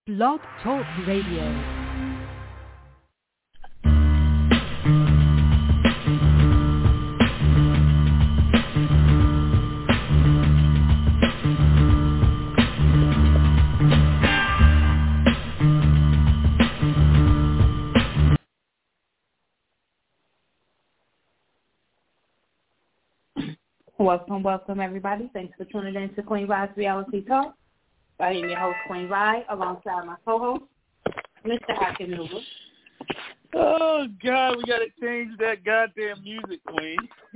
Blog Talk Radio. Welcome, everybody. Thanks for tuning in to Queen Vi's Reality Talk. I am your host, Queen Vi, alongside my co-host, Mr. Hackenhoover. Oh, God, we got to change that goddamn music, Queen.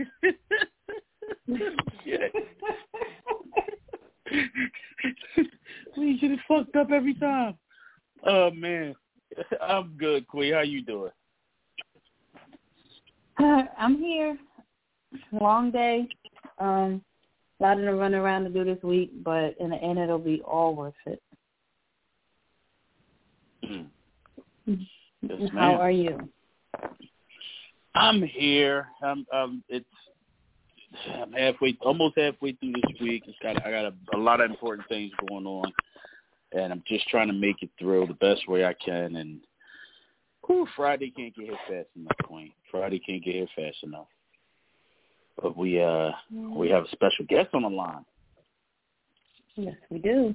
We get it fucked up every time. Oh, man. I'm good, Queen. How you doing? I'm here. Long day. A lot to run around to do this week, but in the end, it'll be all worth it. Yes, how are you? I'm here. I'm almost halfway through this week. I got a lot of important things going on, and I'm just trying to make it through the best way I can. And Friday can't get here fast enough, Queen. Friday can't get here fast enough. But we have a special guest on the line. Yes, we do.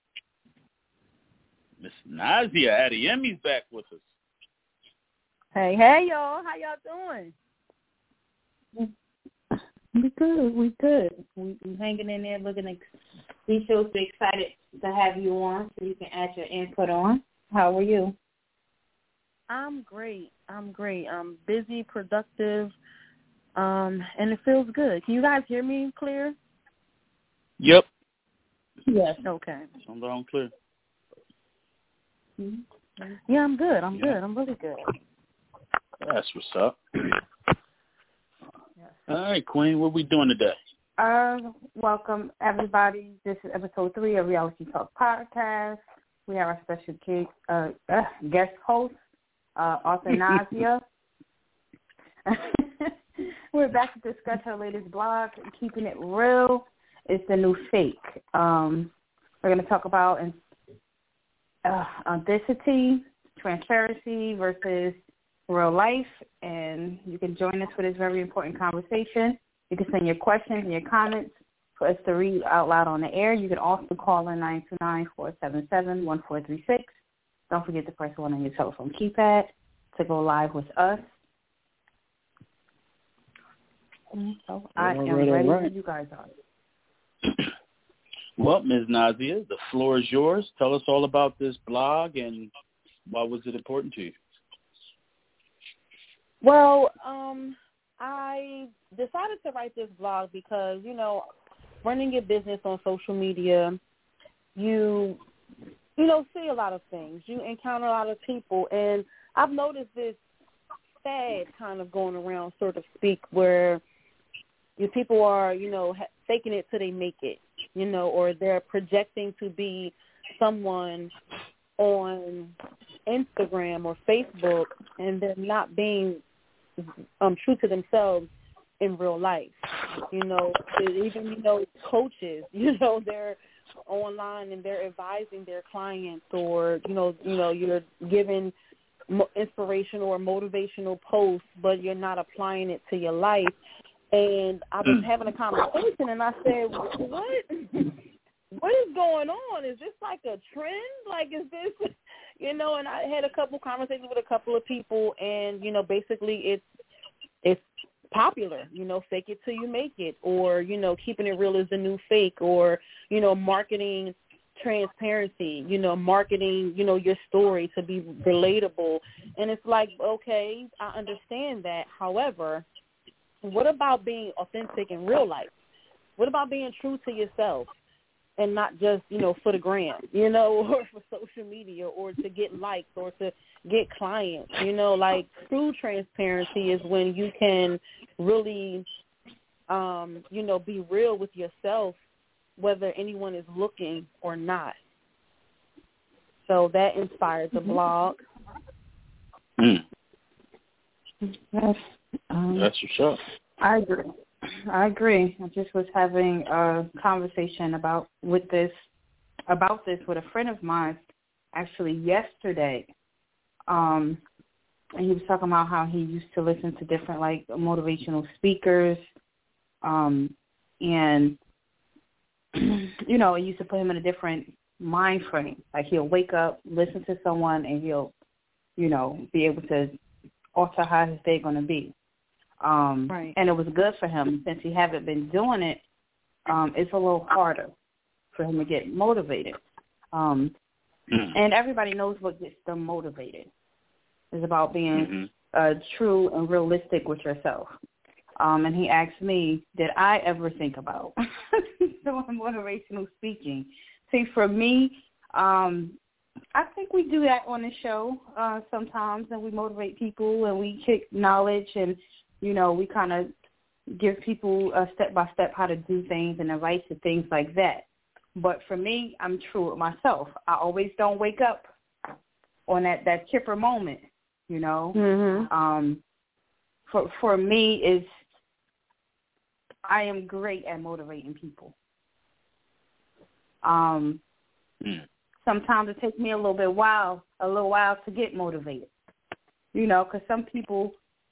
Miss Nazia Adeyemi's back with us. Hey, y'all. How y'all doing? We good. We hanging in there looking we feel so excited to have you on so you can add your input on. How are you? I'm great. I'm busy, productive, and it feels good. Can you guys hear me clear? Yep. Yes. Okay. Sound down clear. Mm-hmm. Yeah, I'm good. I'm really good. That's what's up. All right, Queen, what we doing today? Welcome, everybody. This is episode 3 of Reality Talk Podcast. We have our special guest host, author Nazia. We're back to discuss her latest blog, Keeping It Real. It's the New Fake. We're going to talk about authenticity, transparency versus real life, and you can join us for this very important conversation. You can send your questions and your comments for us to read out loud on the air. You can also call in 929-477-1436. Don't forget to press 1 on your telephone keypad to go live with us. So I am ready when you guys are. Well, Ms. Nazia, the floor is yours. Tell us all about this blog and why was it important to you? Well, I decided to write this blog because, running your business on social media, you see a lot of things. You encounter a lot of people, and I've noticed this fad kind of going around, so to speak, where your people are, faking it till they make it, or they're projecting to be someone on Instagram or Facebook, and they're not being true to themselves in real life. Even coaches, they're online and they're advising their clients, or you're giving inspirational or motivational posts, but you're not applying it to your life. And I was having a conversation, and I said, "What is going on? Is this like a trend? Like, is this?" And I had a couple conversations with a couple of people, and, basically it's popular, fake it till you make it, or, keeping it real is the new fake, or, marketing transparency, marketing, your story to be relatable. And it's like, okay, I understand that. However, what about being authentic in real life? What about being true to yourself? And not just, for the gram, or for social media, or to get likes, or to get clients, like true transparency is when you can really, be real with yourself, whether anyone is looking or not. So that inspired the blog. That's what's up. I agree. I just was having a conversation about this with a friend of mine actually yesterday, and he was talking about how he used to listen to different, like, motivational speakers, and, you know, it used to put him in a different mind frame. Like, he'll wake up, listen to someone, and he'll, you know, be able to alter how his day going to be. Right. And it was good for him. Since he haven't been doing it, it's a little harder for him to get motivated. And everybody knows what gets them motivated. It's about being true and realistic with yourself. And he asked me, did I ever think about doing motivational speaking? See, for me, I think we do that on the show sometimes, and we motivate people and we kick knowledge and, you know, we kind of give people a step-by-step how to do things and advice and things like that. But for me, I'm true with myself. I always don't wake up on that chipper moment, you know. For me, I am great at motivating people. Sometimes it takes me a little while to get motivated, you know, because some people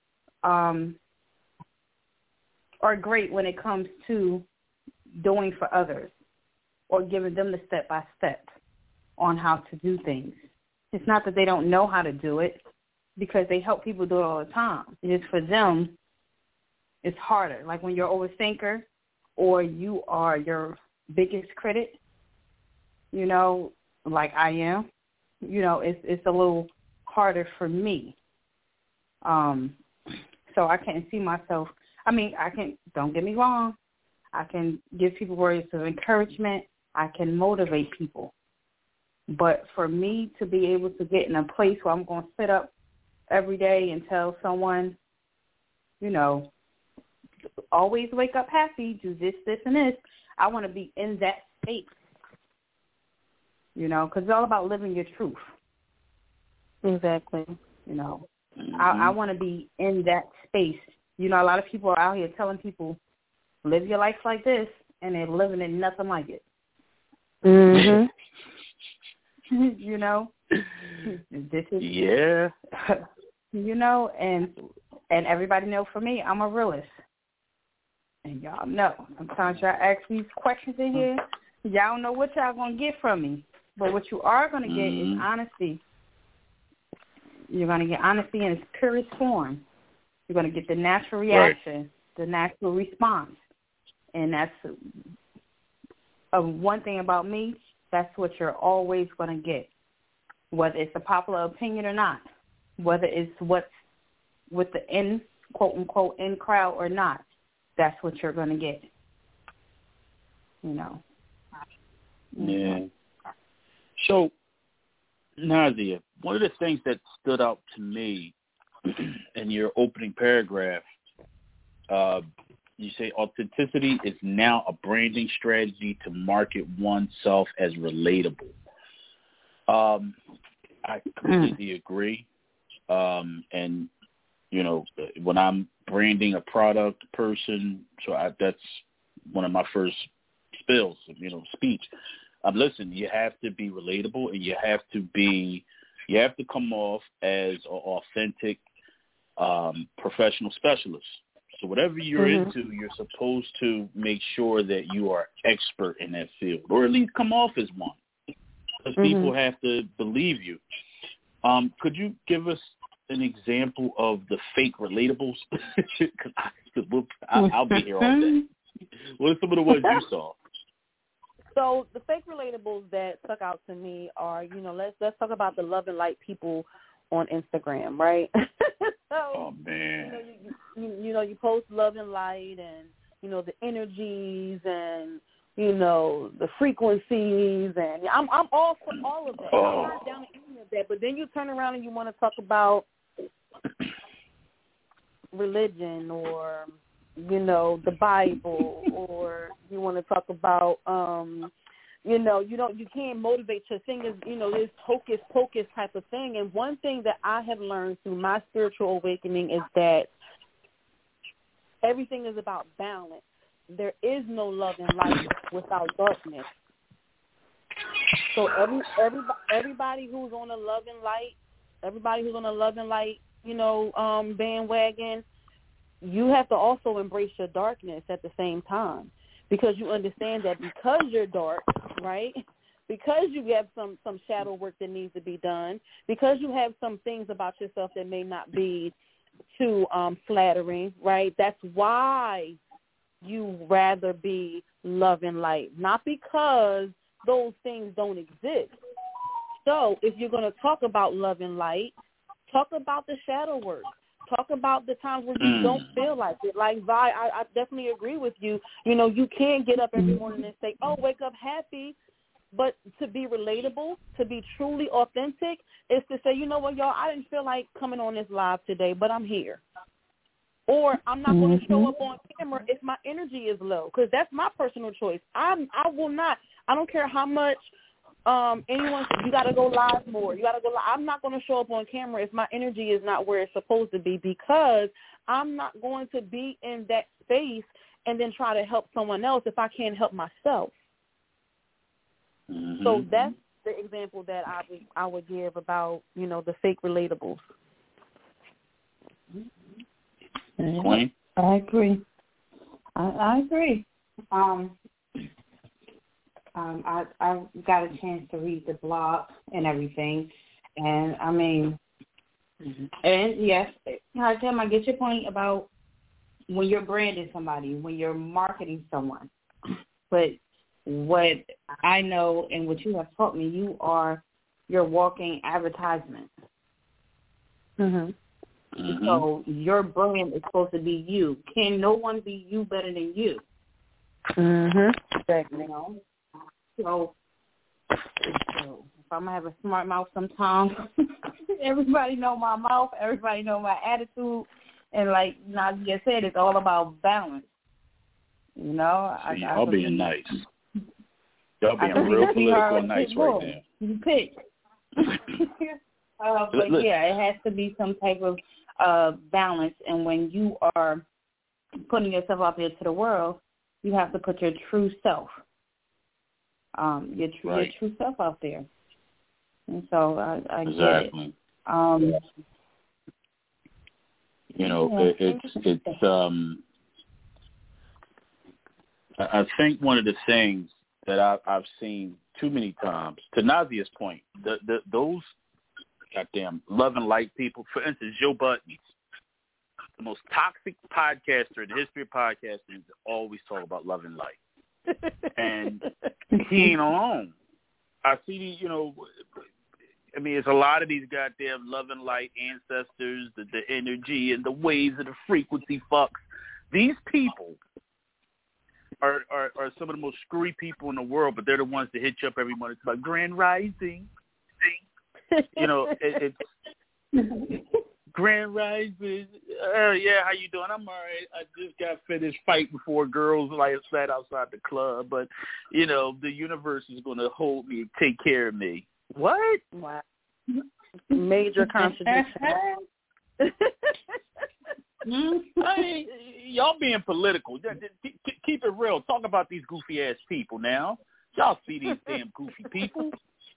are great when it comes to doing for others or giving them the step-by-step on how to do things. It's not that they don't know how to do it, because they help people do it all the time. It's just for them, it's harder. Like when you're an overthinker or you are your biggest critic, you know, like I am, you know, it's a little harder for me. So I can't see myself. I mean, don't get me wrong, I can give people words of encouragement. I can motivate people. But for me to be able to get in a place where I'm going to sit up every day and tell someone, you know, always wake up happy, do this, this, and this, I want to be in that state, you know, because it's all about living your truth. Exactly. You know, I want to be in that space. You know, a lot of people are out here telling people, live your life like this, and they're living it nothing like it. You know, this is, yeah. You know, and everybody know for me, I'm a realist. And y'all know, sometimes y'all ask these questions in here, y'all don't know what y'all going to get from me. But what you are going to get is honesty. You're going to get honesty in its purest form. You're going to get the natural reaction, the natural response. And that's one thing about me, that's what you're always going to get, whether it's a popular opinion or not, whether it's what's with the in, quote-unquote, in crowd or not. That's what you're going to get, you know. Yeah. So, Nazia, one of the things that stood out to me in your opening paragraph, you say authenticity is now a branding strategy to market oneself as relatable. I completely agree. And, you know, when I'm branding a product, person, that's one of my first spills, you know, speech. Listen, you have to be relatable, and you have to come off as an authentic professional specialist. So whatever you're into, you're supposed to make sure that you are expert in that field, or at least come off as one, because people have to believe you. Could you give us an example of the fake relatables? Because I'll be here all day. What are some of the ones you saw? So the fake relatables that stuck out to me are, you know, let's talk about the love and light people on Instagram, right? Oh man, you know, you post love and light, and you know the energies, and you know the frequencies, and I'm all for all of that. I'm not down to any of that. But then you turn around and you want to talk about religion, or you know the Bible, or you want to talk about you know, you can't motivate. Your thing is, you know, this hocus pocus type of thing. And one thing that I have learned through my spiritual awakening is that everything is about balance. There is no love and light without darkness. So everybody who's on a Love and Light, bandwagon, you have to also embrace your darkness at the same time, because you understand that because you're dark, right? Because you have some shadow work that needs to be done, because you have some things about yourself that may not be too flattering, right? That's why you rather be love and light, not because those things don't exist. So if you're going to talk about love and light, talk about the shadow work. Talk about the times when you don't feel like it. Like, Vi, I definitely agree with you. You know, you can't get up every morning and say, oh, wake up happy. But to be relatable, to be truly authentic, is to say, you know what, y'all, I didn't feel like coming on this live today, but I'm here. Or I'm not going to show up on camera if my energy is low, because that's my personal choice. I will not. I don't care how much anyone says, you got to go live more. You got to go live. I'm not going to show up on camera if my energy is not where it's supposed to be, because I'm not going to be in that space and then try to help someone else if I can't help myself. Mm-hmm. So that's the example that I would give about, you know, the fake relatables. Queen? I agree. I agree. I got a chance to read the blog and everything, and I mean, and yes, Tim, I get your point about when you're branding somebody, when you're marketing someone, but what I know and what you have taught me, you're walking advertisement. Mm-hmm. So your brand is supposed to be you. Can no one be you better than you? Exactly. You know? So if I'm going to have a smart mouth sometimes, everybody know my mouth, everybody know my attitude, and like Nadia said, it's all about balance. You know? See, y'all being nice. Y'all being real political and nice right now. You pick. But yeah, it has to be some type of balance, and when you are putting yourself out there to the world, you have to put your true self, your true self out there. And so I get it. You know, it's I think one of the things that I've seen too many times, to Nazia's point, those goddamn love and light people. For instance, Joe Budden, the most toxic podcaster in the history of podcasting, always talk about love and light. And he ain't alone. I see these, you know, I mean, it's a lot of these goddamn love and light ancestors, the energy and the waves of the frequency fucks. These people are some of the most screwy people in the world, but they're the ones that hit you up every morning. It's about Grand Rising. You know, it's Grand Rising. Yeah, how you doing? I'm all right. I just got finished fighting for girls like sat outside the club, but you know, the universe is going to hold me and take care of me. What? Wow. Major contradiction. Hey, y'all being political. Keep it real. Talk about these goofy ass people now. Y'all see these damn goofy people.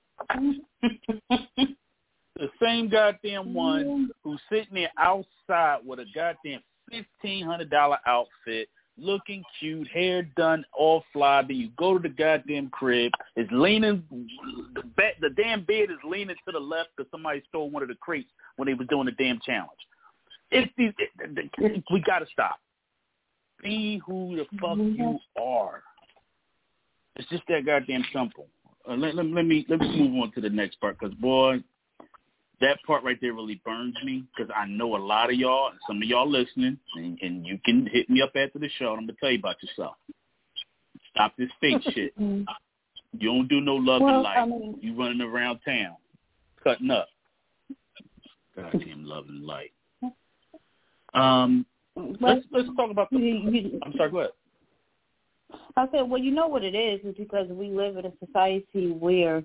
The same goddamn one who's sitting there outside with a goddamn $1,500 outfit, looking cute, hair done, all fly. Then you go to the goddamn crib. It's leaning. The damn bed is leaning to the left because somebody stole one of the crates when they was doing the damn challenge. We gotta stop. Be who the fuck you are. It's just that goddamn simple. Let me move on to the next part, because boy, that part right there really burns me, because I know a lot of y'all and some of y'all listening, and you can hit me up after the show and I'm gonna tell you about yourself. Stop this fake shit. You don't do no love and light. You running around town cutting up. Goddamn love and light. Let's talk about I'm sorry, go ahead. I said, well, you know what it is because we live in a society where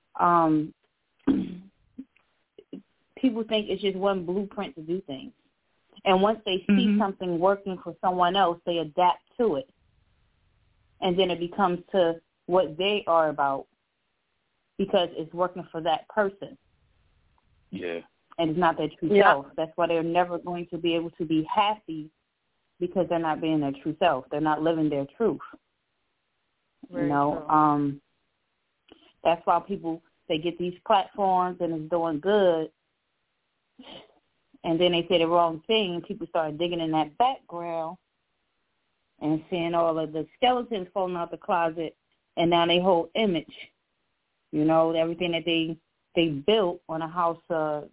people think it's just one blueprint to do things. And once they see something working for someone else, they adapt to it. And then it becomes to what they are about. because it's working for that person. Yeah. And it's not their true self. That's why they're never going to be able to be happy, because they're not being their true self. They're not living their truth. Very true. That's why people, they get these platforms and it's doing good, and then they say the wrong thing. People start digging in that background and seeing all of the skeletons falling out the closet, and now they whole image, everything that they built on a house of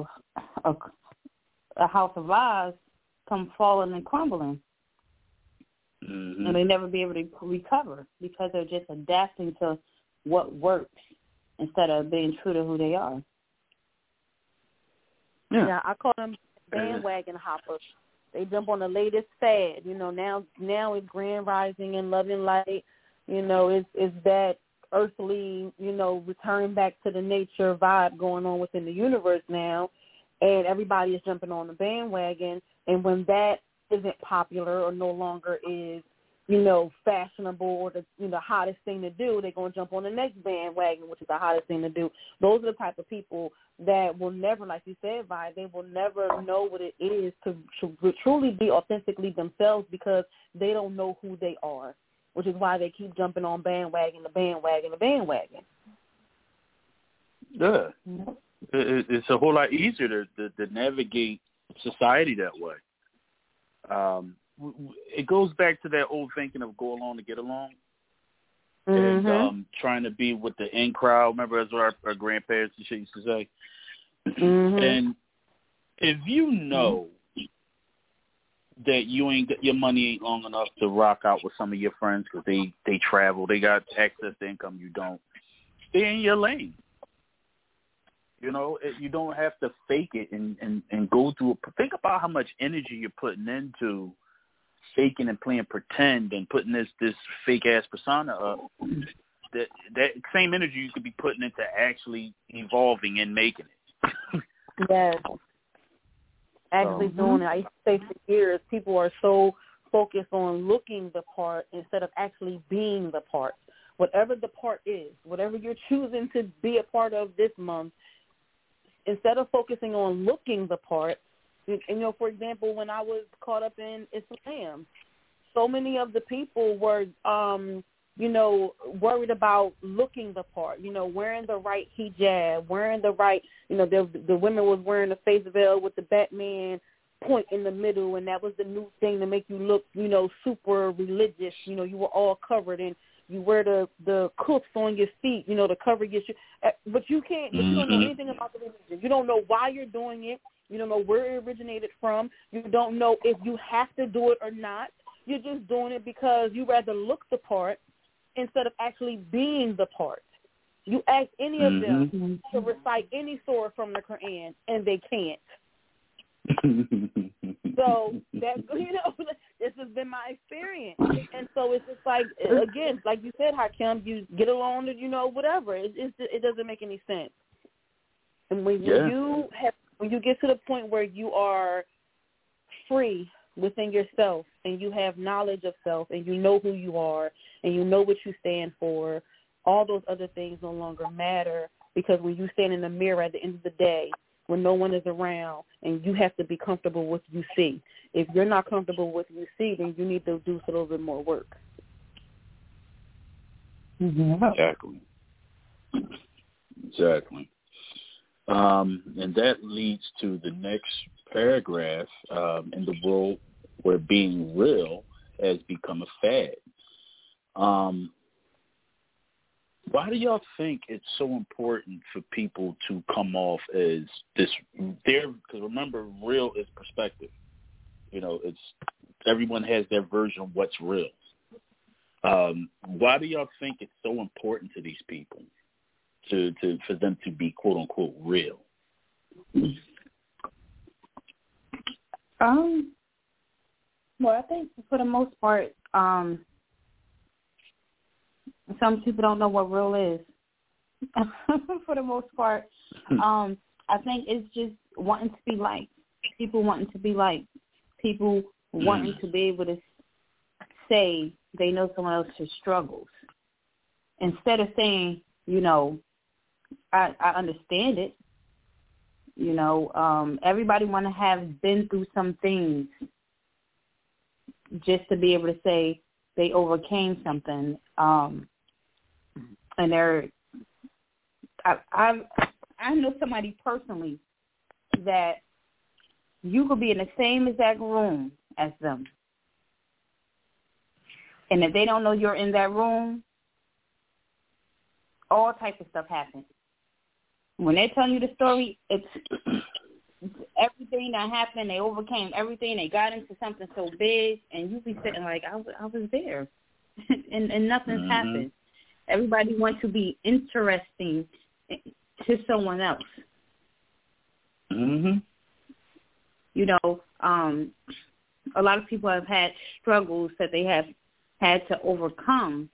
lies come falling and crumbling. Mm-hmm. And they never be able to recover because they're just adapting to what works instead of being true to who they are. Yeah, I call them bandwagon hoppers. They jump on the latest fad. Now it's Grand Rising and Love and Light. It's that earthly, return back to the nature vibe going on within the universe now, and everybody is jumping on the bandwagon. And when that isn't popular or no longer is, fashionable or the hottest thing to do, they're going to jump on the next bandwagon, which is the hottest thing to do. Those are the type of people that will never, like you said, Vi, they will never know what it is to truly be authentically themselves, because they don't know who they are, which is why they keep jumping on bandwagon. Yeah. It's a whole lot easier to navigate society that way. It goes back to that old thinking of go along to get along, and trying to be with the in crowd. Remember, that's what our grandparents and shit used to say. And if you know that your money ain't long enough to rock out with some of your friends because they travel, they got access to income you don't, stay in your lane. You don't have to fake it and go through it. Think about how much energy you're putting into faking and playing pretend and putting this fake ass persona up. That same energy you could be putting into actually evolving and making it. Yes. Actually doing it. I used to say for years, people are so focused on looking the part instead of actually being the part. Whatever the part is, whatever you're choosing to be a part of this month, instead of focusing on looking the part, and, for example, when I was caught up in Islam, so many of the people were, worried about looking the part, wearing the right hijab, wearing the right, the women was wearing the face veil with the Batman point in the middle, and that was the new thing to make you look, super religious. You were all covered, and you wear the cuffs on your feet, to cover your shoes. But you can't, you don't know anything about the religion. You don't know why you're doing it. You don't know where it originated from. You don't know if you have to do it or not. You're just doing it because you rather look the part instead of actually being the part. You ask any of them to recite any surah from the Quran, and they can't. So that's, this has been my experience. And so it's just like, again, like you said, Hakim, you get along to, whatever. It doesn't make any sense. And when you get to the point where you are free within yourself and you have knowledge of self and you know who you are and you know what you stand for, all those other things no longer matter, because when you stand in the mirror at the end of the day, when no one is around, and you have to be comfortable with what you see. If you're not comfortable with what you see, then you need to do a little bit more work. Exactly. And that leads to the next paragraph, in the world where being real has become a fad. Why do y'all think it's so important for people to come off as this? Because remember, real is perspective. It's everyone has their version of what's real. Why do y'all think it's so important to these people for them to be quote unquote real? Well, I think for the most part, some people don't know what real is. For the most part, I think it's just wanting to be liked. People wanting to be liked. People wanting to be able to say they know someone else's struggles. Instead of saying, I understand it. You know, everybody want to have been through some things just to be able to say they overcame something. And I know somebody personally that you could be in the same exact room as them, and if they don't know you're in that room, all types of stuff happens. When they're telling you the story, it's everything that happened. They overcame everything. They got into something so big, and you be sitting like, I was there, and nothing's happened. Everybody wants to be interesting to someone else. Mhm. You know, a lot of people have had struggles that they have had to overcome.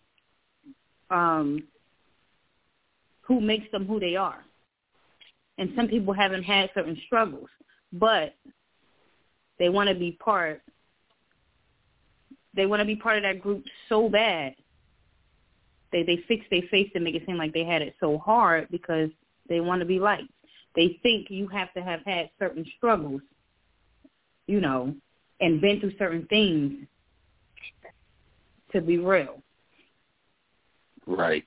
Who makes them who they are. And some people haven't had certain struggles, but they want to be part. They want to be part of that group so bad. They fix their face to make it seem like they had it so hard because they want to be liked. They think you have to have had certain struggles, you know, and been through certain things to be real. Right.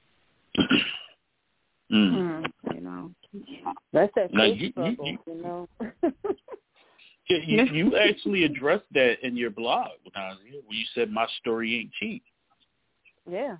You know, that's that now, struggle, you know. You actually addressed that in your blog, Nazia, where you said my story ain't cheap. Yeah.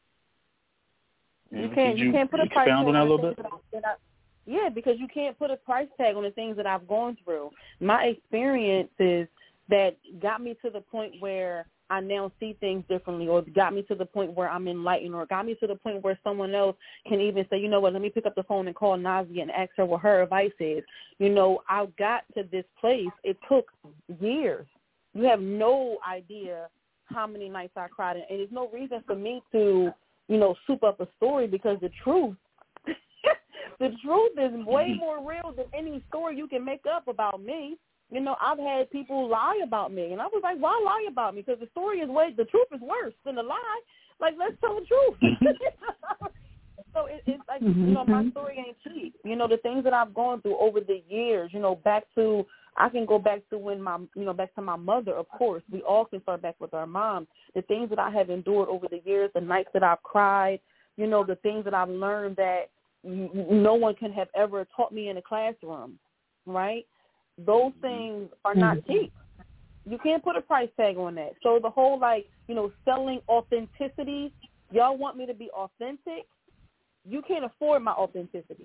Yeah. You can't put a price tag on that a little bit. Yeah, because you can't put a price tag on the things that I've gone through. My experiences that got me to the point where I now see things differently, or got me to the point where I'm enlightened, or got me to the point where someone else can even say, you know what, let me pick up the phone and call Nazia and ask her what her advice is. You know, I got to this place. It took years. You have no idea how many nights I cried. And there's no reason for me to, you know, soup up a story, because the truth, the truth is way more real than any story you can make up about me. You know, I've had people lie about me, and I was like, why lie about me? Because the truth is worse than the lie. Like, let's tell the truth. So it's like, you know, my story ain't cheap. You know, the things that I've gone through over the years, you know, I can go back to back to my mother, of course. We all can start back with our mom. The things that I have endured over the years, the nights that I've cried, you know, the things that I've learned that no one can have ever taught me in a classroom, right? Those things are not cheap. You can't put a price tag on that. So the whole, like, you know, selling authenticity, y'all want me to be authentic? You can't afford my authenticity.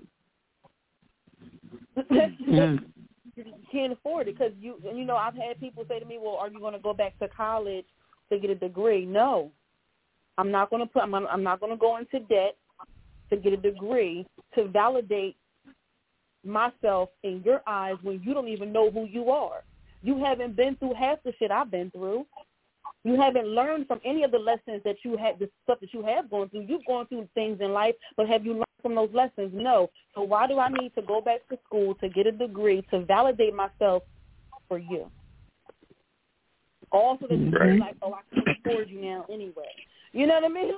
You can't afford it, because you know, I've had people say to me, well, are you going to go back to college to get a degree? No. I'm not going to go into debt to get a degree to validate myself in your eyes when you don't even know who you are. You haven't been through half the shit I've been through. You haven't learned from any of the lessons that you had, the stuff that you have gone through. You've gone through things in life, but have you learned from those lessons? No. So why do I need to go back to school to get a degree to validate myself for you? Also, that you feel like, oh, I can't afford you now anyway. You know what I mean?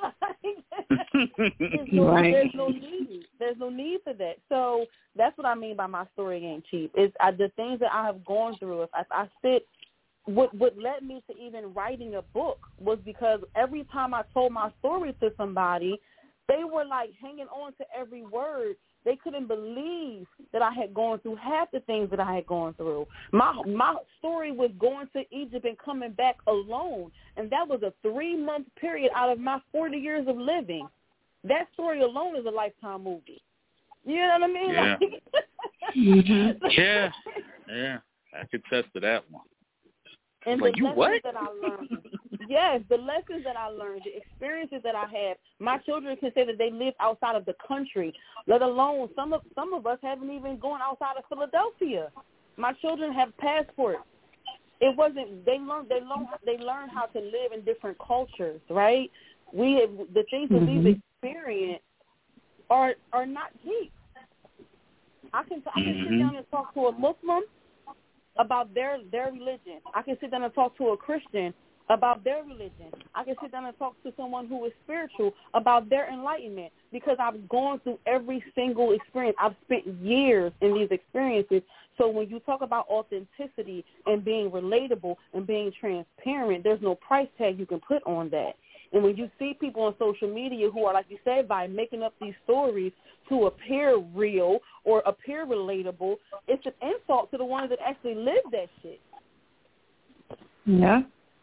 Like, there's no need. There's no need for that. So that's what I mean by my story ain't cheap. It's the things that I have gone through. If I sit, what led me to even writing a book was because every time I told my story to somebody, they were like hanging on to every word. They couldn't believe that I had gone through half the things that I had gone through. My story was going to Egypt and coming back alone, and that was a 3-month period out of my 40 years of living. That story alone is a Lifetime movie. You know what I mean? Yeah. Yeah. I could attest to that one. And like, the you lessons what? that I learned, yes, the lessons that I learned, the experiences that I had. My children can say that they live outside of the country, let alone some of us haven't even gone outside of Philadelphia. My children have passports. It wasn't they learned how to live in different cultures, right? The things that we've experienced are not cheap. I can sit down and talk to a Muslim about their religion. I can sit down and talk to a Christian about their religion. I can sit down and talk to someone who is spiritual about their enlightenment because I've gone through every single experience. I've spent years in these experiences. So when you talk about authenticity and being relatable and being transparent, there's no price tag you can put on that. And when you see people on social media who are, like you said, by making up these stories to appear real or appear relatable, it's an insult to the ones that actually live that shit. Yeah.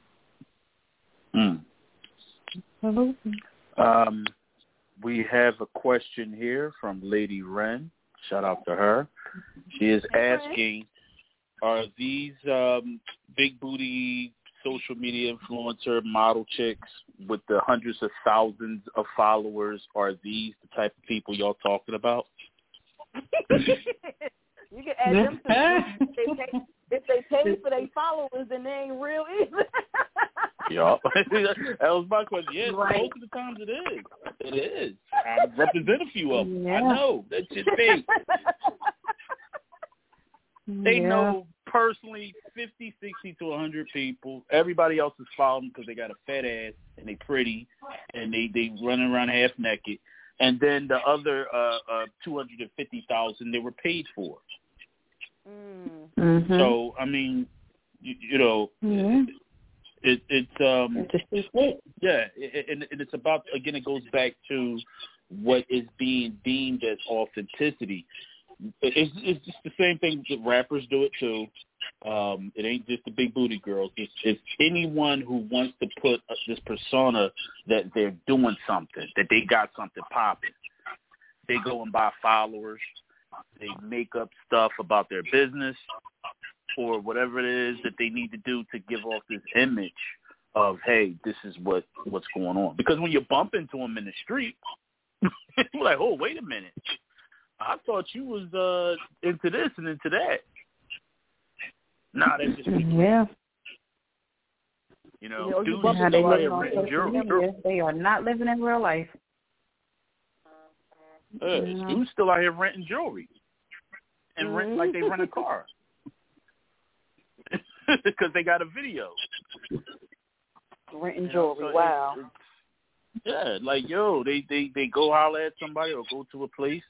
We have a question here from Lady Wren. Shout out to her. She is asking, are these big booty social media influencer model chicks with the hundreds of thousands of followers, are these the type of people y'all talking about? You can add them to if they pay for their followers, then they ain't real either. Yeah, that was my question. Yes, right. Most of the times it is. It is. I represent a few of them. Yeah. I know. That shit fake. They know personally 50, 60 to 100 people. Everybody else is following because they got a fat ass and they pretty and they running around half naked. And then the other 250,000 they were paid for. Mm-hmm. So I mean, you know, it's and it's about, again, it goes back to what is being deemed as authenticity. It's just the same thing that rappers do it too. It ain't just the big booty girls. It's anyone who wants to put this persona that they're doing something, that they got something popping. They go and buy followers. They make up stuff about their business or whatever it is that they need to do to give off this image of, hey, this is what's going on. Because when you bump into them in the street, you're like, oh, wait a minute. I thought you was into this and into that. Nah, that's just people. Yeah. You know, dudes how they live on renting jewelry. They are not living in real life. Dudes still out here renting jewelry and rent like they rent a car because they got a video. Renting jewelry, wow. Yeah, like, yo, they go holler at somebody or go to a place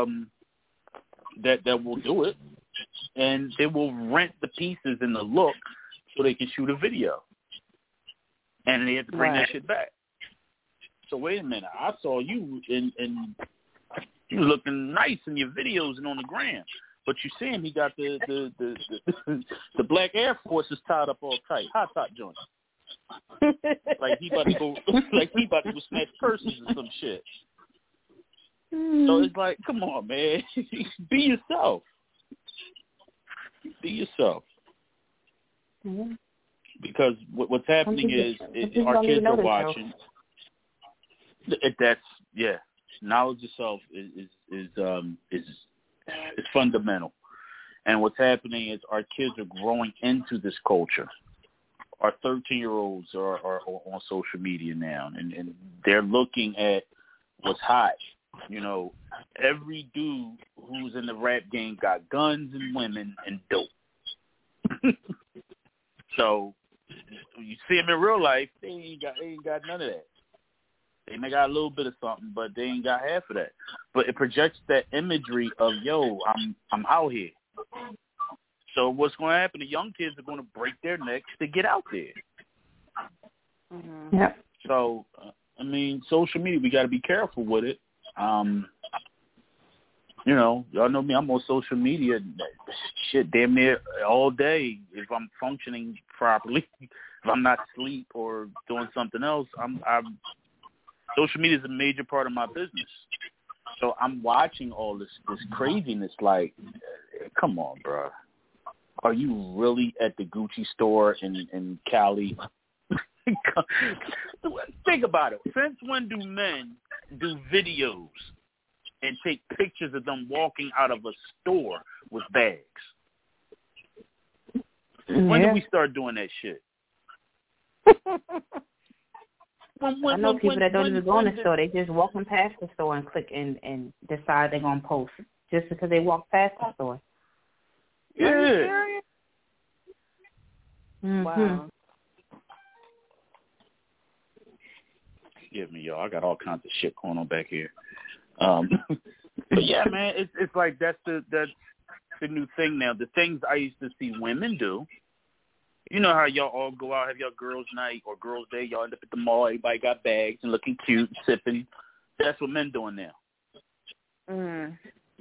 that will do it, and they will rent the pieces and the look so they can shoot a video, and they have to bring that shit back. So wait a minute, I saw you and you looking nice in your videos and on the gram, but you see him, he got the black Air Forces tied up all tight, hot top joints. like he about to go snatch purses or some shit. So it's like, come on, man, be yourself. Be yourself. Because what's happening is our kids are watching. Knowledge of self is fundamental, and what's happening is our kids are growing into this culture. Our 13-year-olds are on social media now, and they're looking at what's hot. You know, every dude who's in the rap game got guns and women and dope. So you see them in real life, they ain't got none of that. They may got a little bit of something, but they ain't got half of that. But it projects that imagery of, yo, I'm out here. So what's going to happen? The young kids are going to break their necks to get out there. Yep. So, I mean, social media, we got to be careful with it. You know, y'all know me. I'm on social media, shit, damn near all day. If I'm functioning properly, if I'm not asleep or doing something else, social media is a major part of my business. So I'm watching all this craziness. Like, come on, bro. Are you really at the Gucci store in Cali? Think about it. Since when do men do videos and take pictures of them walking out of a store with bags? When did we start doing that shit? I know people that don't even go in the store. They just walking past the store and click and decide they're going to post just because they walk past the store. Yeah. Wow. Forgive me, y'all. I got all kinds of shit going on back here. But yeah, man, it's like that's the new thing now. The things I used to see women do. You know how y'all all go out, have your girls' night or girls' day. Y'all end up at the mall. Everybody got bags and looking cute, sipping. That's what men doing now. Mm.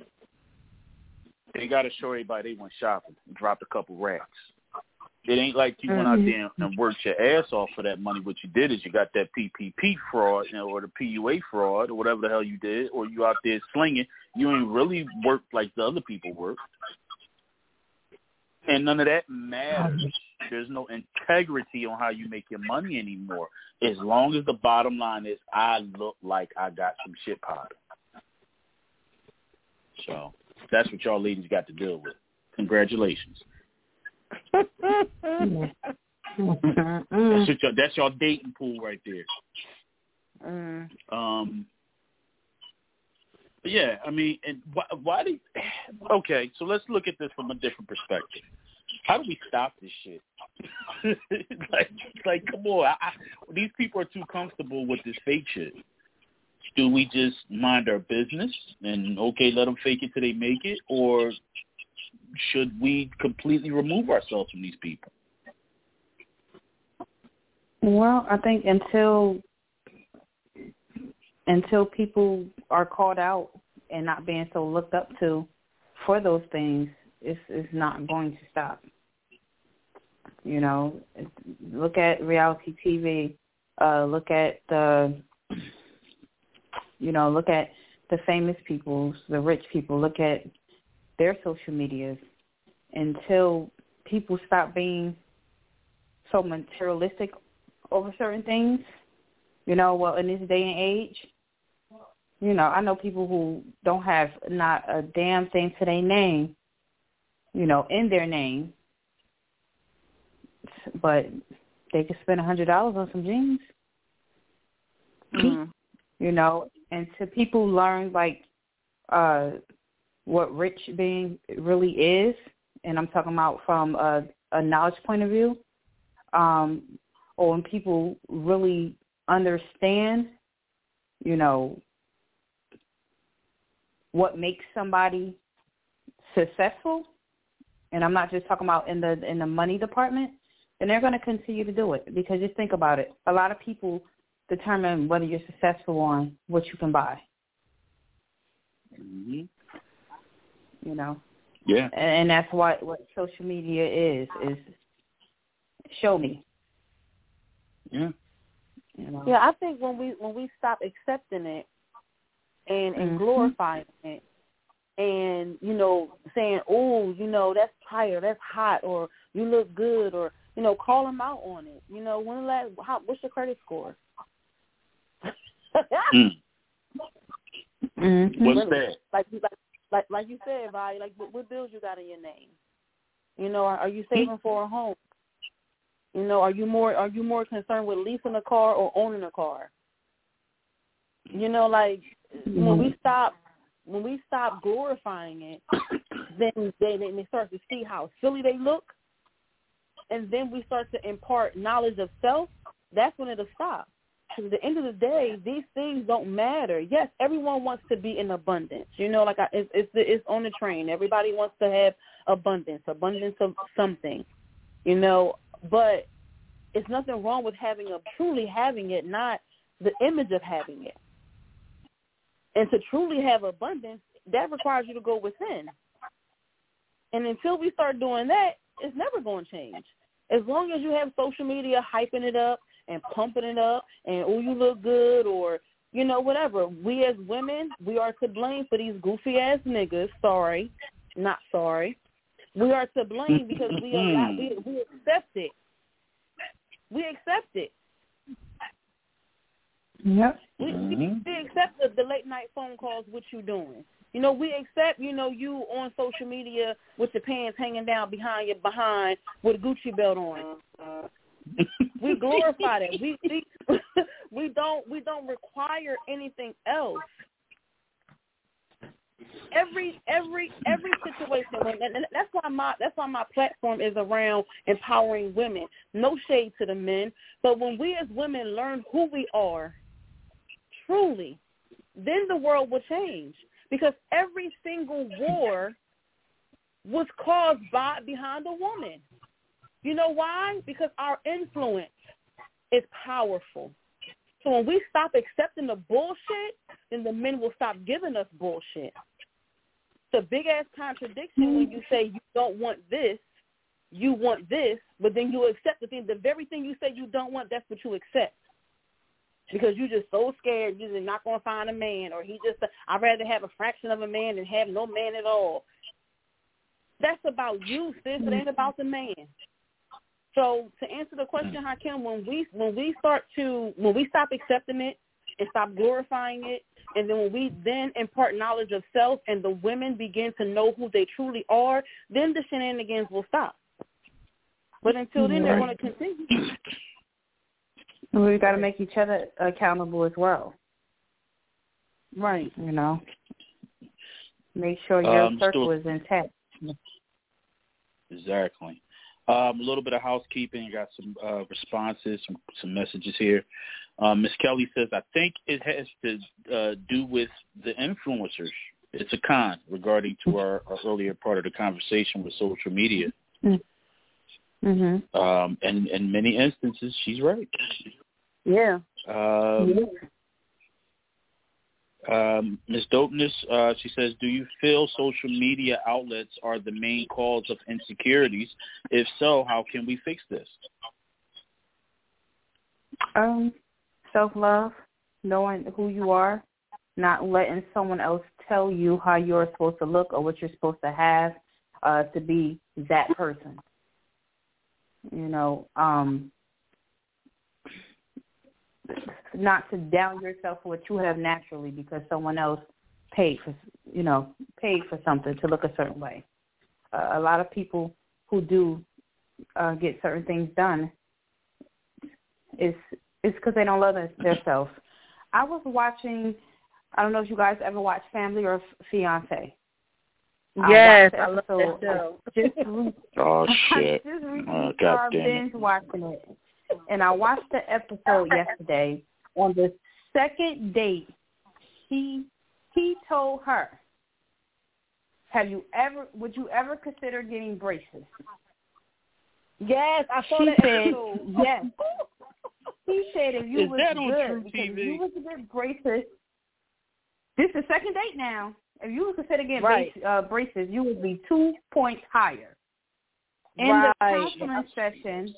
They got to show everybody they went shopping and dropped a couple racks. It ain't like you went out there and worked your ass off for that money. What you did is you got that PPP fraud, or the PUA fraud, or whatever the hell you did, or you out there slinging. You ain't really worked like the other people work. And none of that matters. There's no integrity on how you make your money anymore. As long as the bottom line is, I look like I got some shit popping. So that's what y'all ladies got to deal with. Congratulations. That's your dating pool right there. Yeah, I mean, and why do? Okay, so let's look at this from a different perspective. How do we stop this shit? like, come on! These people are too comfortable with this fake shit. Do we just mind our business and let them fake it till they make it, or should we completely remove ourselves from these people? Well, I think until people are called out and not being so looked up to for those things, it's not going to stop. You know, look at reality TV. Look at the famous people, the rich people. Look at their social medias. Until people stop being so materialistic over certain things, in this day and age, I know people who don't have not a damn thing to their name, in their name, but they could spend $100 on some jeans. And to people learn what rich being really is, and I'm talking about from a knowledge point of view, or when people really understand, what makes somebody successful, and I'm not just talking about in the money department, then they're going to continue to do it. Because just think about it. A lot of people determine whether you're successful on what you can buy. Mm-hmm. Yeah. And that's what social media is show me. Yeah. Yeah, I think when we stop accepting it and glorifying it and, saying, oh, that's tired, that's hot, or you look good, or, call them out on it. What's your credit score? What's that? Like you said, Vi, what bills you got in your name? Are you saving for a home? Are you more concerned with leasing a car or owning a car? When we stop glorifying it, then they start to see how silly they look, and then we start to impart knowledge of self. That's when it'll stop. Because at the end of the day, these things don't matter. Yes, everyone wants to be in abundance. It's on the train. Everybody wants to have abundance of something. But it's nothing wrong with truly having it, not the image of having it. And to truly have abundance, that requires you to go within. And until we start doing that, it's never going to change. As long as you have social media hyping it up and pumping it up and, oh, you look good, or, whatever. We as women, we are to blame for these goofy-ass niggas. Sorry. Not sorry. We are to blame because we accept it. We accept it. Yep. We accept the late night phone calls. What you doing? We accept. You on social media with your pants hanging down behind your behind with a Gucci belt on. We glorify that. We don't require anything else. Every situation, and that's why my platform is around empowering women. No shade to the men, but when we as women learn who we are truly, then the world will change. Because every single war was caused behind a woman. You know why? Because our influence is powerful. So when we stop accepting the bullshit, then the men will stop giving us bullshit. It's a big-ass contradiction when you say you don't want this, you want this, but then you accept the very thing you say you don't want, that's what you accept. Because you're just so scared you're just not going to find a man, or I'd rather have a fraction of a man than have no man at all. That's about you, sis. It ain't about the man. So to answer the question, Hakeem, when we stop accepting it and stop glorifying it, and then when we then impart knowledge of self and the women begin to know who they truly are, then the shenanigans will stop. But until then, they're going to continue. We got to make each other accountable as well. Right. You know, make sure your circle is intact. Exactly. A little bit of housekeeping. Got some responses, some messages here. Miss Kelly says, I think it has to do with the influencers. It's a con regarding to our earlier part of the conversation with social media. Mm-hmm. And in many instances, she's right. Yeah. Ms. Dopeness, she says, do you feel social media outlets are the main cause of insecurities? If so, how can we fix this? Self-love, knowing who you are, not letting someone else tell you how you're supposed to look or what you're supposed to have to be that person. You know, not to down yourself for what you have naturally because someone else paid for something to look a certain way. A lot of people who do get certain things done is because they don't love themselves. I was watching, I don't know if you guys ever watch Family or Fiancé. Yes, I love that show. Oh, shit. I just recently started binge watching it. And I watched the episode yesterday. On the second date, he told her, would you ever consider getting braces? Yes, I saw that episode. Yes. He said if you was good, if you was to get braces, this is the second date now. If you would consider getting braces, you would be 2 points higher. In the counseling session,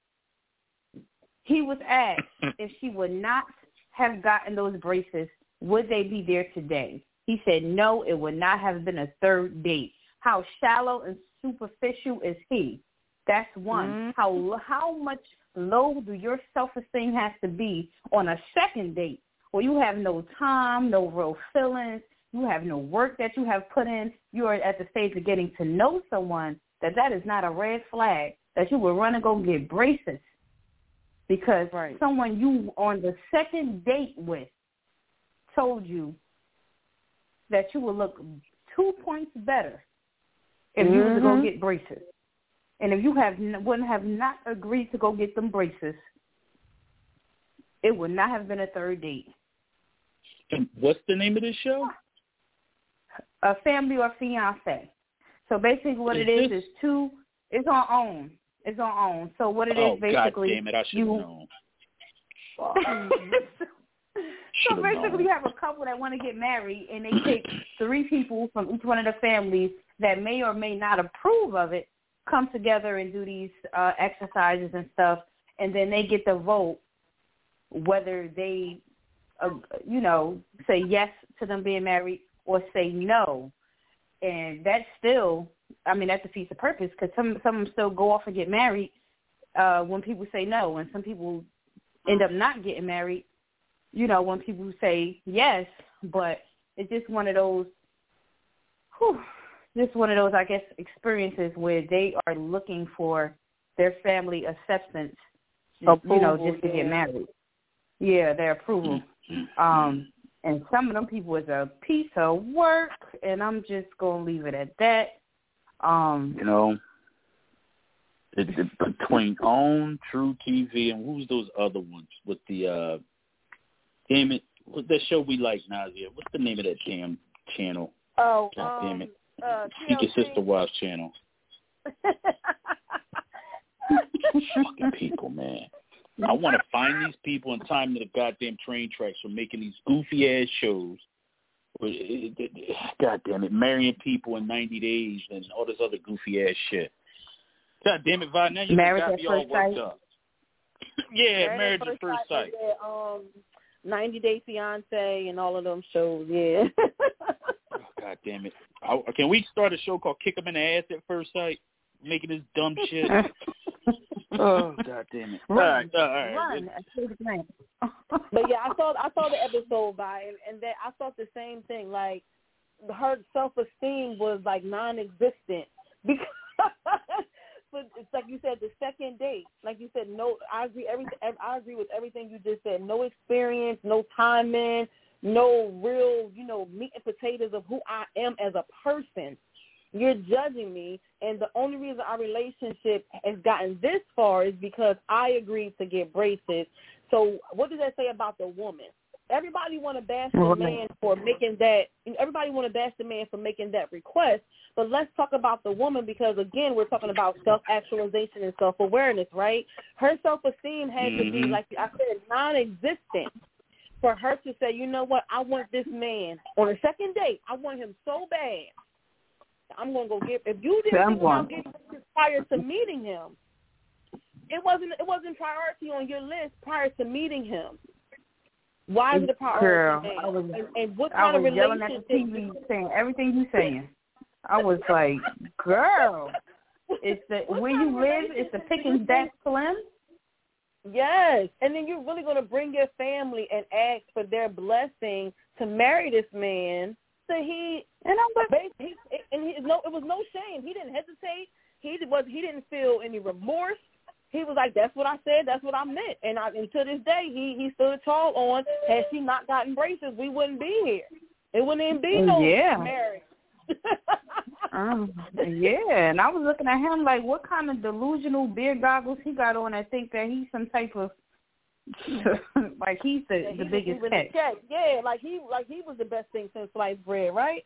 he was asked if she would not have gotten those braces, would they be there today? He said, no, it would not have been a third date. How shallow and superficial is he? That's one. Mm-hmm. How much low do your self-esteem have to be on a second date where you have no time, no real feelings, you have no work that you have put in, you are at the stage of getting to know someone, that is not a red flag, that you would run and go get braces because someone you on the second date with told you that you would look 2 points better if you were to go get braces. And if you wouldn't have not agreed to go get them braces, it would not have been a third date. And what's the name of this show? A Family or Fiancé. So basically what it is two, it's on OWN. It's on OWN. So what it is basically. God damn it, I should have known. So basically you have a couple that want to get married and they take 3 people from each one of the families that may or may not approve of it, come together and do these exercises and stuff, and then they get to vote whether they, say yes to them being married or say no. And that's still, that defeats the purpose because some of them still go off and get married when people say no, and some people end up not getting married, when people say yes. But it's just one of those, I guess, experiences where they are looking for their family acceptance, approval, just to get married. Yeah, their approval. And some of them people is a piece of work, and I'm just going to leave it at that. Between OWN, True TV, and who's those other ones with the, damn it, What's that show we like, Nazia? What's the name of that damn channel? Oh, God damn it. TLC. Your Sister Wives channel. Fucking people, man. I want to find these people and time to the goddamn train tracks for making these goofy ass shows. God damn it, marrying people in 90 days and all this other goofy ass shit. God damn it, Vi, now you got me all worked up. Yeah, Married at First Sight. 90 Day Fiance and all of them shows, yeah. Oh, God damn it. Can we start a show called Kick 'em in the Ass at First Sight? Making this dumb shit. Oh, God damn it. Run. All right. But yeah, I saw the episode and that I thought the same thing. Like her self-esteem was like non-existent because, but it's like you said, the second date. Like you said, no, I agree with everything you just said. No experience, no timing, no real, meat and potatoes of who I am as a person. You're judging me, and the only reason our relationship has gotten this far is because I agreed to get braces. So what does that say about the woman? Everybody want to bash the man for making that. Everybody want to bash the man for making that request. But let's talk about the woman because, again, we're talking about self-actualization and self-awareness, right? Her self-esteem had to be, like I said, non-existent for her to say, you know what, I want this man on a second date. I want him so bad. I'm going to go get. If you didn't think about getting prior to meeting him, it wasn't priority on your list prior to meeting him. Why is it a priority? Girl, and what kind of relationship? Yelling at the TV, saying everything you saying. I was like, girl, it's the where you live. It's the pickings that slim. Yes, and then you're really going to bring your family and ask for their blessing to marry this man. So it was no shame. He didn't hesitate. He didn't feel any remorse. He was like, "That's what I said. That's what I meant." And to this day, he stood tall on. Had she not gotten braces, we wouldn't be here. It wouldn't even be no marriage. Yeah, and I was looking at him like, what kind of delusional beer goggles he got on? I think that he's some type of like he's the biggest catch. Yeah, like he was the best thing since sliced bread, right?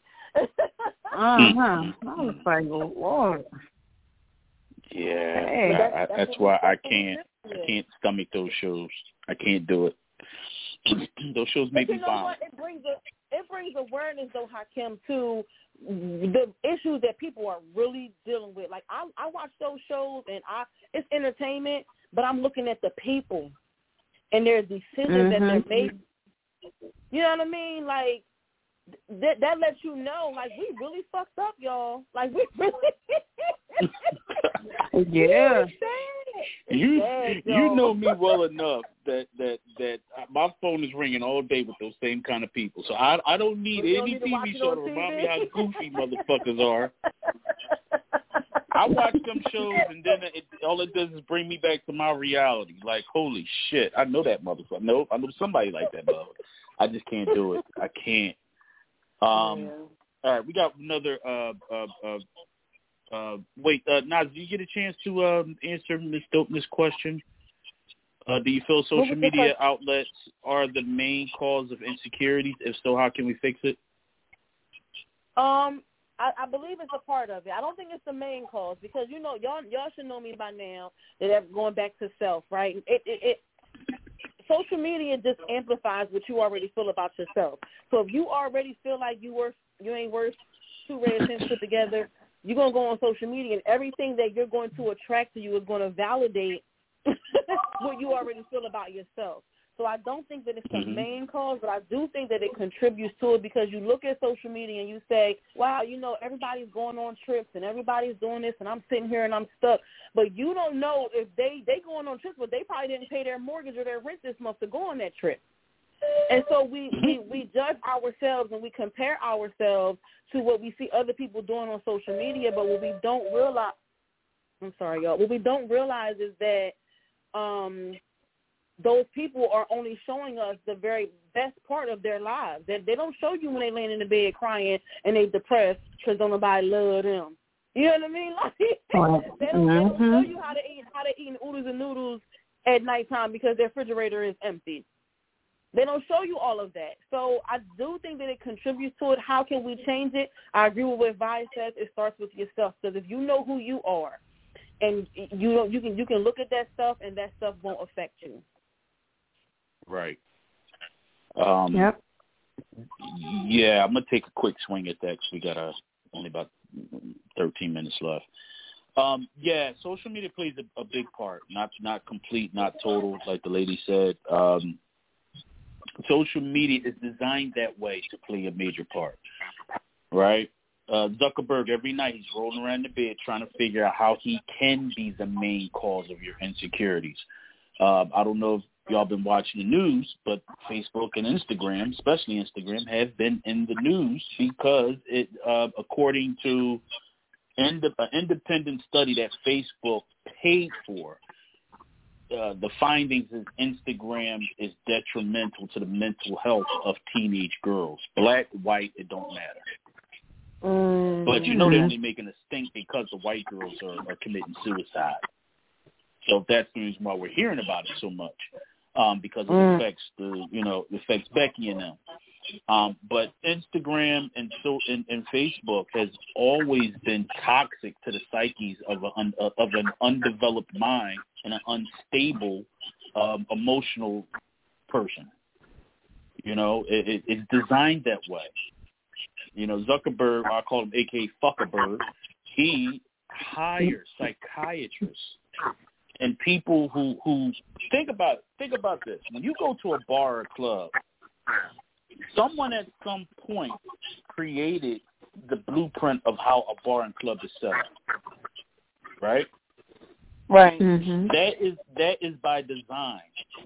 I was like, oh, Lord. Yeah, hey. that's why I can't stomach those shows. I can't do it. Those shows make me vomit. It brings awareness, though, Hakim, to the issues that people are really dealing with. Like I watch those shows and it's entertainment, but I'm looking at the people and their decisions that they're making. You know what I mean? Like that lets you know, like, we really fucked up, y'all. Like we really. Yeah. You know me well enough that my phone is ringing all day with those same kind of people. So I don't need any TV show to remind me how goofy motherfuckers are. I watch them shows and then all it does is bring me back to my reality. Like, holy shit, I know that motherfucker. No, I know somebody like that motherfucker. I just can't do it. I can't. All right, we got another. Wait, Naz, do you get a chance to answer Ms. Dopeness' question? Do you feel social media outlets are the main cause of insecurities? If so, how can we fix it? I believe it's a part of it. I don't think it's the main cause because, y'all should know me by now that going back to self, right? It social media just amplifies what you already feel about yourself. So if you already feel like you ain't worth two red cents put together, you're going to go on social media and everything that you're going to attract to you is going to validate what you already feel about yourself. So I don't think that it's the main cause, but I do think that it contributes to it because you look at social media and you say, wow, everybody's going on trips and everybody's doing this and I'm sitting here and I'm stuck. But you don't know if they going on trips, but they probably didn't pay their mortgage or their rent this month to go on that trip. And so we judge ourselves and we compare ourselves to what we see other people doing on social media, but what we don't realize, I'm sorry, y'all, what we don't realize is that those people are only showing us the very best part of their lives. They don't show you when they laying in the bed crying and they depressed because don't nobody love them. You know what I mean? Like they don't show you how to eat oodles and noodles at nighttime because their refrigerator is empty. They don't show you all of that. So I do think that it contributes to it. How can we change it? I agree with what Vi says. It starts with yourself. Because if you know who you are, and you can look at that stuff, and that stuff won't affect you. Right. Yep. Yeah, I'm gonna take a quick swing at that because we got only about 13 minutes left. Yeah, social media plays a big part. Not complete, not total, like the lady said. Social media is designed that way to play a major part, right? Zuckerberg, every night he's rolling around the bed trying to figure out how he can be the main cause of your insecurities. I don't know if y'all been watching the news, but Facebook and Instagram, especially Instagram, have been in the news because it, according to an independent study that Facebook paid for, the findings is Instagram is detrimental to the mental health of teenage girls. Black, white, it don't matter. But they're only making a stink because the white girls are committing suicide. So that's the reason why we're hearing about it so much, because it affects it affects Becky and them. But Instagram and Facebook has always been toxic to the psyches of an undeveloped mind and an unstable emotional person. It's designed that way. Zuckerberg, I call him A.K.A. Fuckerberg, he hires psychiatrists and people who think about this. When you go to a bar or club, someone at some point created the blueprint of how a bar and club is set up, right? Right. Mm-hmm. That is by design.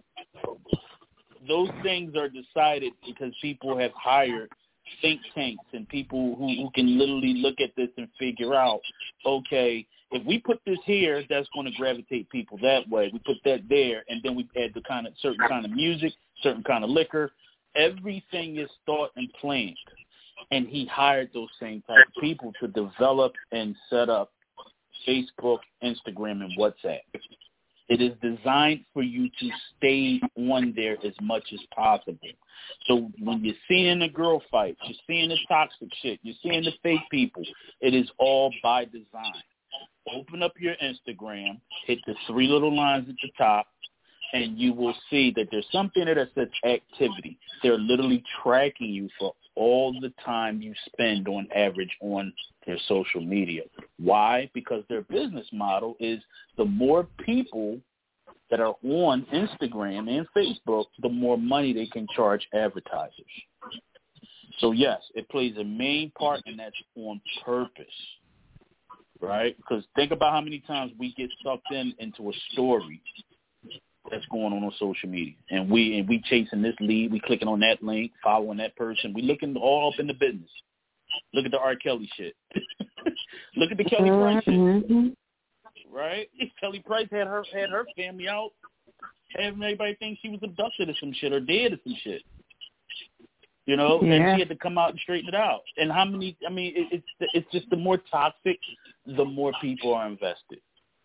Those things are decided because people have hired think tanks and people who can literally look at this and figure out, okay, if we put this here, that's going to gravitate people that way. We put that there, and then we add the certain kind of music, certain kind of liquor. Everything is thought and planned, and he hired those same type of people to develop and set up Facebook, Instagram, and WhatsApp. It is designed for you to stay on there as much as possible. So when you're seeing the girl fights, you're seeing the toxic shit, you're seeing the fake people, it is all by design. Open up your Instagram, hit the 3 little lines at the top, and you will see that there's something that says activity. They're literally tracking you for all the time you spend on average on their social media. Why? Because their business model is the more people that are on Instagram and Facebook, the more money they can charge advertisers. So, yes, it plays a main part, and that's on purpose, right? Because think about how many times we get sucked into a story that's going on social media, and we chasing this lead, we clicking on that link, following that person, we looking all up in the business. Look at the R. Kelly shit. Look at the Kelly Price shit, right? Kelly Price had her family out, having everybody think she was abducted or some shit or dead or some shit, and she had to come out and straighten it out. And how many? I mean, it's just the more toxic, the more people are invested.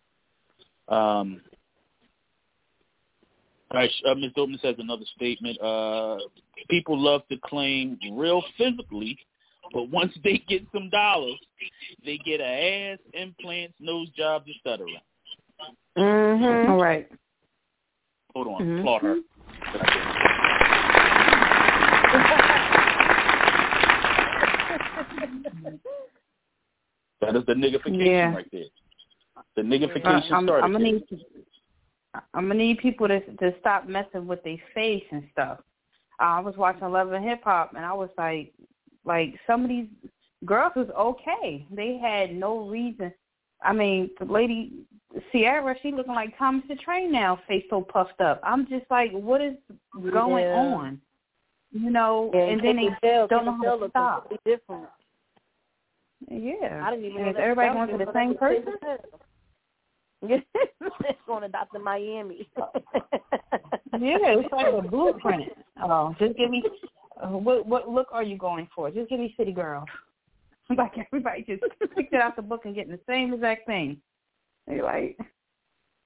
All right, Ms. Doman has another statement. People love to claim real physically, but once they get some dollars, they get an ass, implants, nose jobs, etc. Mm-hmm. All right. Hold on. Applaud her. That is the niggification right there. The niggification started. I'm gonna need people to stop messing with their face and stuff. I was watching Love and Hip Hop, and I was like some of these girls was okay. They had no reason. I mean, the lady Sierra, she looking like Thomas the Train now, face so puffed up. I'm just like, what is going on? And then they don't know how to stop. Different. Yeah. I didn't even know that everybody going to the same person. It's going to Dr. Miami. It's like a blueprint. Oh, just give me what look are you going for? Just give me City Girl. Like everybody just picked it out the book and getting the same exact thing. They're like,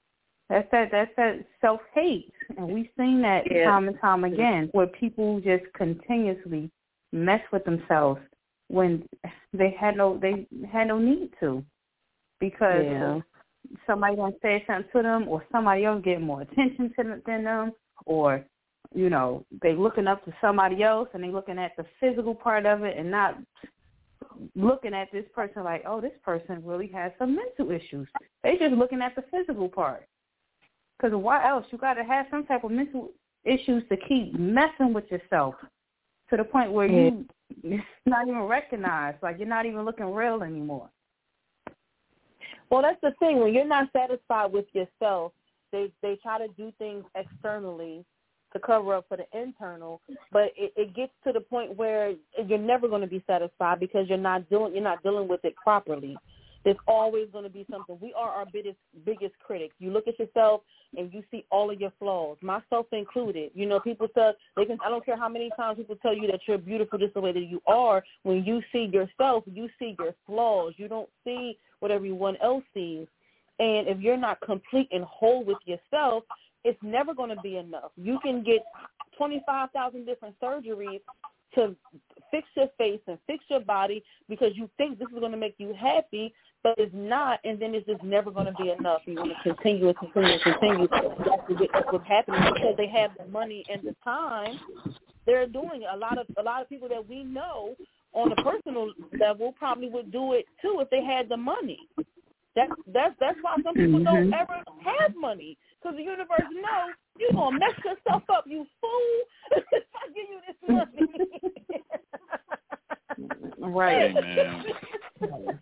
That's that self-hate. And we've seen that time and time again, where people just continuously mess with themselves when they had no need to, because somebody gonna say something to them, or somebody else getting more attention than them, or they looking up to somebody else and they looking at the physical part of it and not looking at this person like, oh, this person really has some mental issues. They just looking at the physical part. Because why else? You got to have some type of mental issues to keep messing with yourself to the point where it's not even recognized, like you're not even looking real anymore. Well, that's the thing. When you're not satisfied with yourself, they try to do things externally to cover up for the internal, but it gets to the point where you're never going to be satisfied because you're not dealing with it properly. There's always going to be something. We are our biggest critics. You look at yourself and you see all of your flaws, myself included. People say I don't care how many times people tell you that you're beautiful just the way that you are. When you see yourself, you see your flaws. You don't see what everyone else sees. And if you're not complete and whole with yourself, it's never going to be enough. You can get 25,000 different surgeries to fix your face and fix your body because you think this is going to make you happy, but it's not, and then it's just never going to be enough. You're going to continue and continue and continue. That's what's happening because they have the money and the time. They're doing it. A lot of people that we know on a personal level probably would do it too if they had the money. That's why some people don't ever have money, because the universe knows you're going to mess yourself up, you fool, if I give you this money. Right. Hey, man.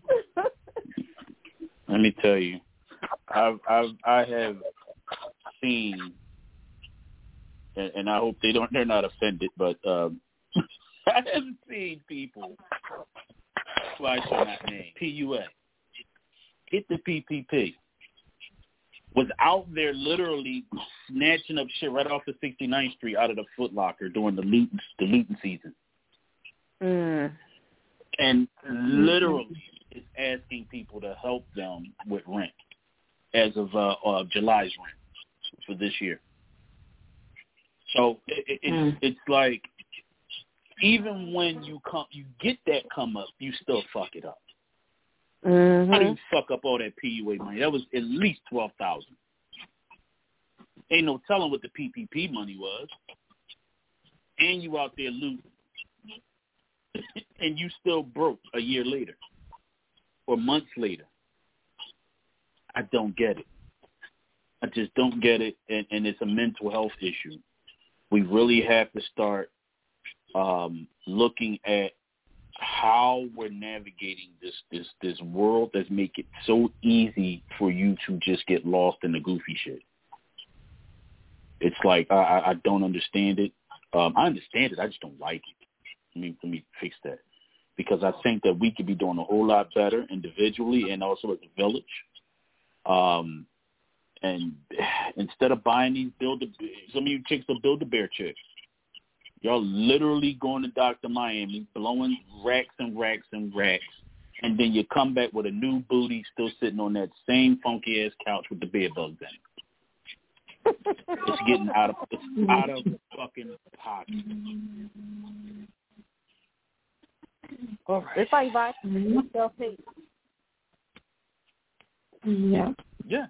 Let me tell you, I have seen, and I hope they're not offended, but I have seen people, why should I not name, PUA, get the PPP, was out there literally snatching up shit right off of 69th Street out of the Foot Locker during the looting season. And literally is asking people to help them with rent as of July's rent for this year. So it's like, even when you get that come up, you still fuck it up. How do you fuck up all that PUA money? That was at least $12,000. Ain't no telling what the PPP money was. And you out there looting. And you still broke a year later or months later. I don't get it. I just don't get it, and it's a mental health issue. We really have to start looking at how we're navigating this world that's make it so easy for you to just get lost in the goofy shit. It's like I don't understand it. I understand it. I just don't like it. Let me fix that, because I think that we could be doing a whole lot better individually and also as a village. And instead of buying these some of you chicks are Build-A-Bear chicks. Y'all literally going to Dr. Miami, blowing racks and racks and racks, and then you come back with a new booty still sitting on that same funky ass couch with the bed bugs in it. It's getting out of fucking pocket. All right. It's like self-hate. Yeah. Yeah.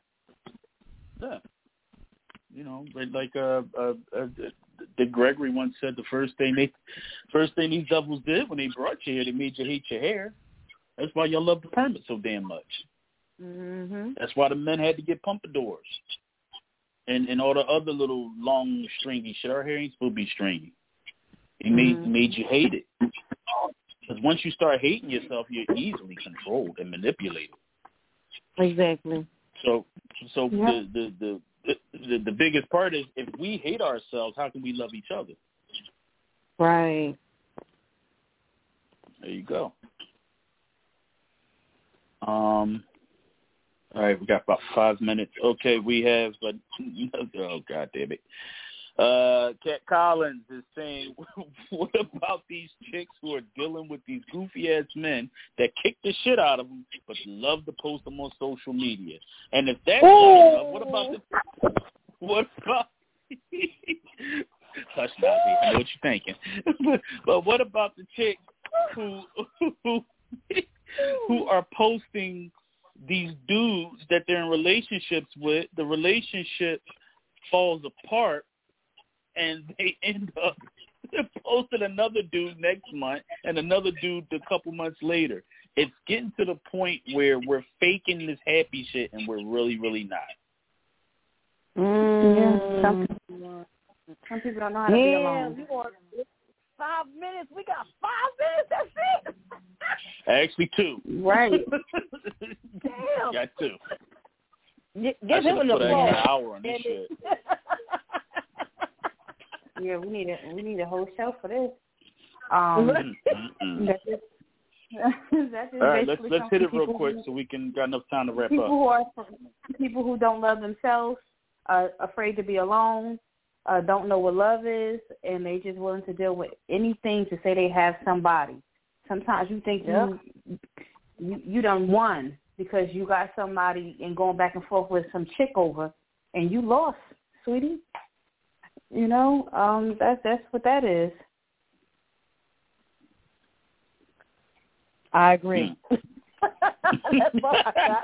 Like Dick Gregory once said, the first thing these devils did when they brought you here, they made you hate your hair. That's why y'all love the permit so damn much. That's why the men had to get pompadours and all the other little long stringy shit. Our hair ain't supposed to be stringy. It made you hate it. Because once you start hating yourself, you're easily controlled and manipulated. Exactly. So the biggest part is, if we hate ourselves, how can we love each other? Right. There you go. All right, we got about 5 minutes. Okay, we have oh God damn it. Kat Collins is saying, what about these chicks who are dealing with these goofy-ass men that kick the shit out of them but love to post them on social media? And if that's not enough, what about hush, Nazi, I know what you're thinking. But what about the chicks who are posting these dudes that they're in relationships with? The relationship falls apart, and they end up posting another dude next month and another dude a couple months later. It's getting to the point where we're faking this happy shit and we're really, really not. Yeah, some people don't know how to be alone. We want 5 minutes. We got 5 minutes. That's it. Actually, 2. Right. Damn. Got 2. Give him an hour on this shit. Yeah, we need a whole show for this. That's all right, let's hit it real quick so we can got enough time to wrap up. People who don't love themselves, afraid to be alone, don't know what love is, and they just willing to deal with anything to say they have somebody. Sometimes you think you done won because you got somebody and going back and forth with some chick over, and you lost, sweetie. You know, that's what that is. I agree. That's all I got.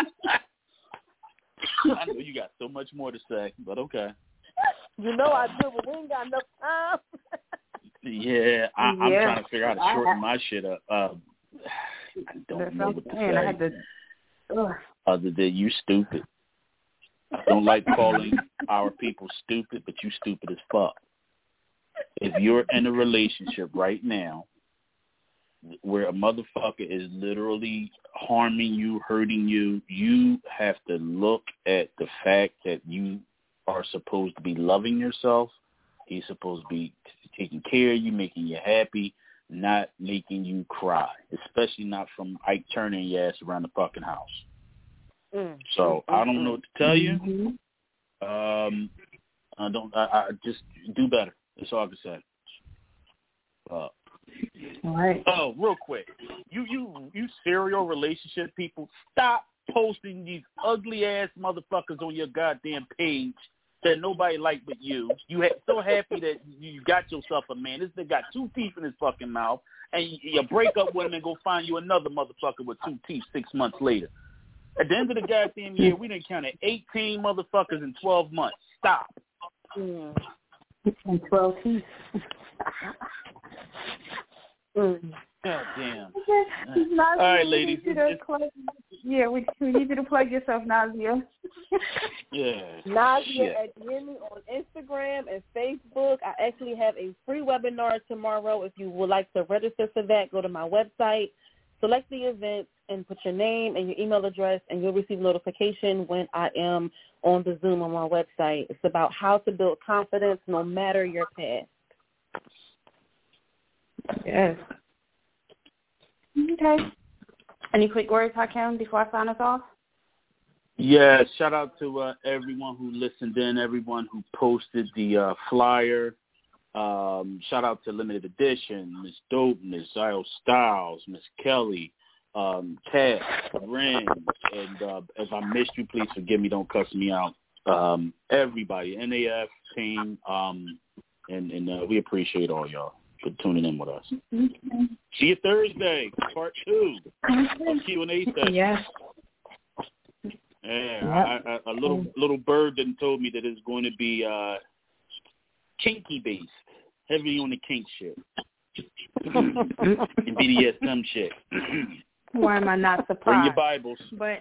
I know you got so much more to say, but okay. You know I do, but we ain't got enough time. Yeah, I'm trying to figure out how to shorten my shit up. I don't know what to say. Other than you stupid. I don't like calling our people stupid, but you stupid as fuck. If you're in a relationship right now where a motherfucker is literally harming you, hurting you, you have to look at the fact that you are supposed to be loving yourself. He's supposed to be taking care of you, making you happy, not making you cry, especially not from Ike turning your ass around the fucking house. So I don't know what to tell you. I just do better. That's all I can say. All right. Oh, real quick, you serial relationship people, stop posting these ugly ass motherfuckers on your goddamn page that nobody like but you. So happy that you got yourself a man. This nigga got 2 teeth in his fucking mouth, and you break up with him and go find you another motherfucker with 2 teeth 6 months later. At the end of the goddamn year, we done counted 18 motherfuckers in 12 months. Stop. And 12 teeth. God damn. All right, ladies. We need you to plug yourself, Nazia. Yeah. Nazia at Jimmy on Instagram and Facebook. I actually have a free webinar tomorrow. If you would like to register for that, go to my website, select the event, and put your name and your email address, and you'll receive notification when I am on the Zoom on my website. It's about how to build confidence no matter your past. Yes. Okay. Any quick words, Hakeem, before I sign us off? Yeah, shout out to everyone who listened in, everyone who posted the flyer. Shout out to Limited Edition, Miss Dopeness, Zio Styles, Miss Kelly, Kat, Ren, and if I missed you, please forgive me, don't cuss me out. Everybody, NAF team, and we appreciate all y'all for tuning in with us. Mm-hmm. See you Thursday, part 2 of Q&A session. Yes. Yeah, yep. A little bird done told me that it's going to be kinky based, heavy on the kink shit, and BDSM shit. Why am I not surprised? Bring your Bibles. But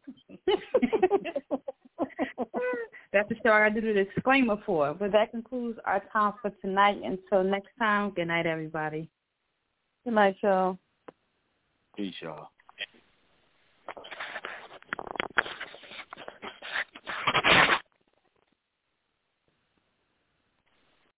that's the show I got to do the disclaimer for. But that concludes our time for tonight. Until next time, good night, everybody. Good night, y'all. Peace, y'all.